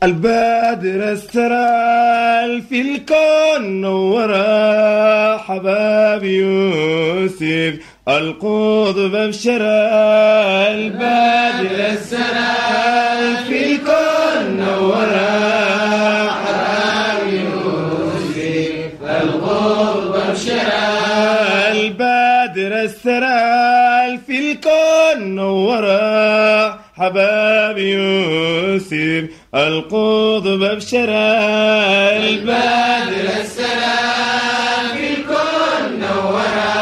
البدر السرال في الكون نورا حباب يوسف القطب ابشرا. البدر السرال في الكون نورا حباب يوسف القطب ابشرا. البدر السرال في الكون نورا حباب يوسف القطب ابشرا. البدر السلام في الكون نورا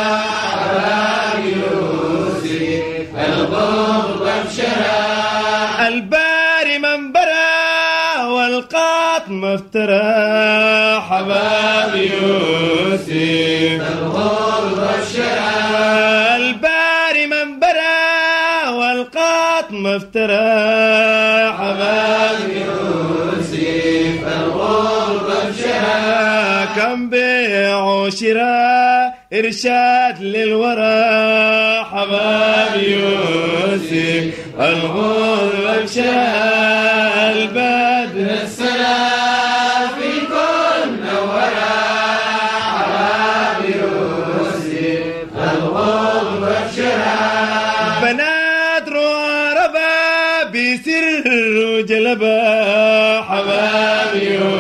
حباب يوسف القطب ابشرا. الباري منبرا والقاطم افترى حباب يوسف القطب ابشرا. الباري منبرا والقاطم افترى حباب يوسف القطب ابشرا. كم بيع وشراء إرشاد للورى حباب يوسف القطب ابشرا. البدر السلام في الكون نورا حباب يوسف القطب ابشرا. بنات ربا بسر جلبا حباب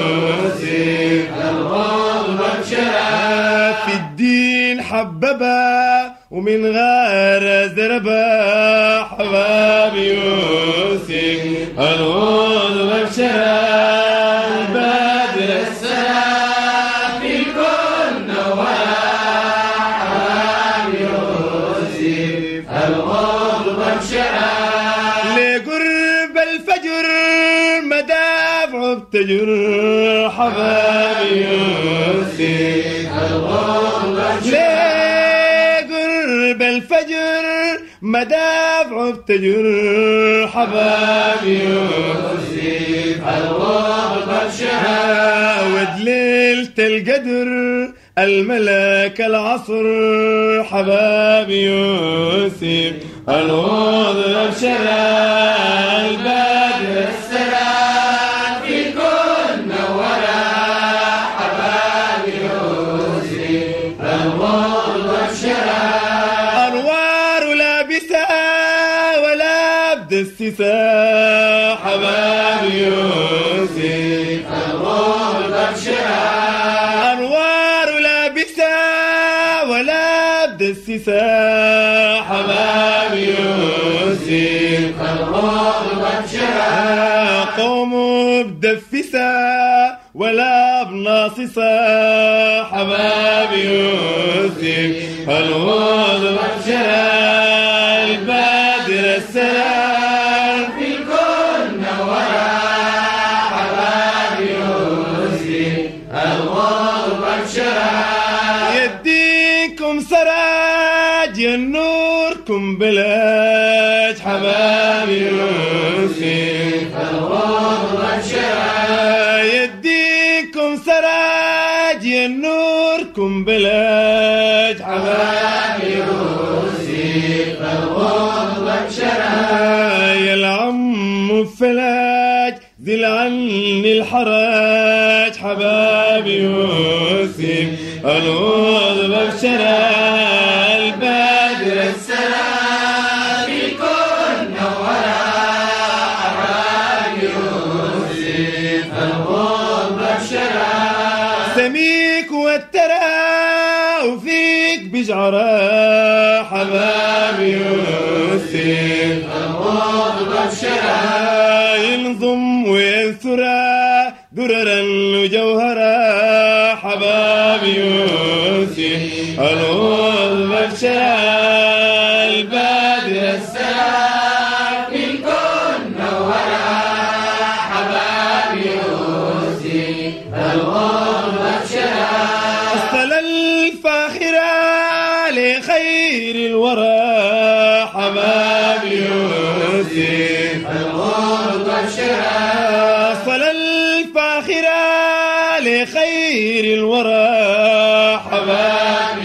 يوسف القطب ابشرا. في الدين حببا ومن غير زربا حباب يوسف القطب ابشرا. البدر السلام في الكون نورا حباب يوسف القطب ابشرا. لقرب الفجر مدافع بتجر حباب يوسف القطب ابشرا. لقرب الفجر مدافع بتجر حباب يوسف القطب ابشرا. ودليلة القدر الملك العصر حباب يوسف القطب ابشرا. البدر السلام في الكون نورا حباب يوسف القطب ابشرا. انوار لابسه ولا بدسسه حباب يوسف القطب ابشرا. انوار لابسه ولا بدسسه حباب يوسف القطب ابشرا. قوموا بدفسه ولا بناصصه حباب يوسف القطب ابشرا. البدر السلام في الكون نورا حباب يوسف القطب ابشرا. يديكم سراج نوركم بلاج حباب يوسف القطب ابشرا. يديكم سراج نوركم بلاج حباب يوسف القطب ابشرا. يا العم فلاج ذي العن الحراج حباب يوسف القطب ابشرا. البدر السلام في الكون نورا حباب يوسف القطب ابشرا. سميك والترى وفيك بجعرا حباب يوسف القطب ابشرا. ينظم وينثرا دررا وجوهرا حباب يوسف القطب ابشرا. البدر السلام في الكون نورا حباب يوسف القطب ابشرا. الصلاة الفاخرة لخير الورى حباب يوسف القطب ابشرا. الصلاة الفاخرة لخير الورى حباب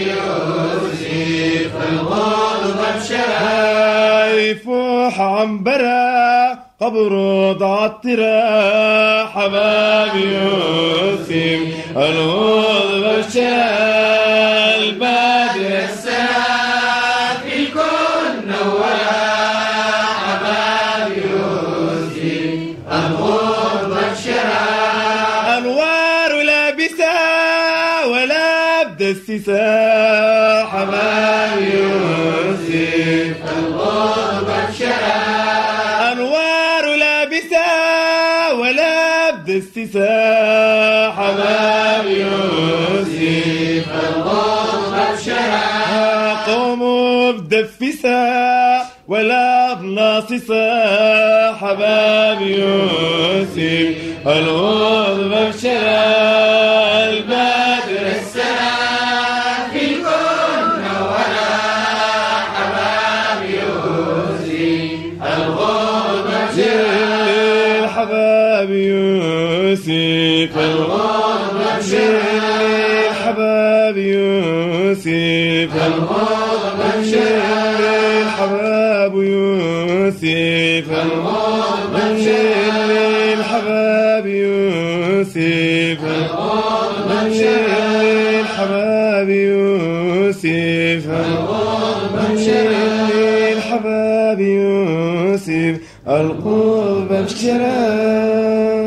يوسف القطب ابشرا. يفوح عنبرا أبرد عطرة حباب يوسف الغضب بشرى البدر السلام في الكون نورا حباب يوسف الغضب بشرى أنوار لابسة ولا بدسسة حباب يوسف الغضب بشرى أنوار لابسة ولا بدسسة حباب يوسف الغضب بشرى قوم بدفسة ولا بناصصة حباب يوسف الغضب بشرى البدر السلام في الكون نورا حباب يوسف الغضب بشرى حباب يوسف الغضب بشرى حباب يوسف الغضب بشرى حباب يوسف الغضب بشرى حباب يوسف الغضب بشرى حباب يوسف الغضب بشرى حباب يوسف الغضب بشرى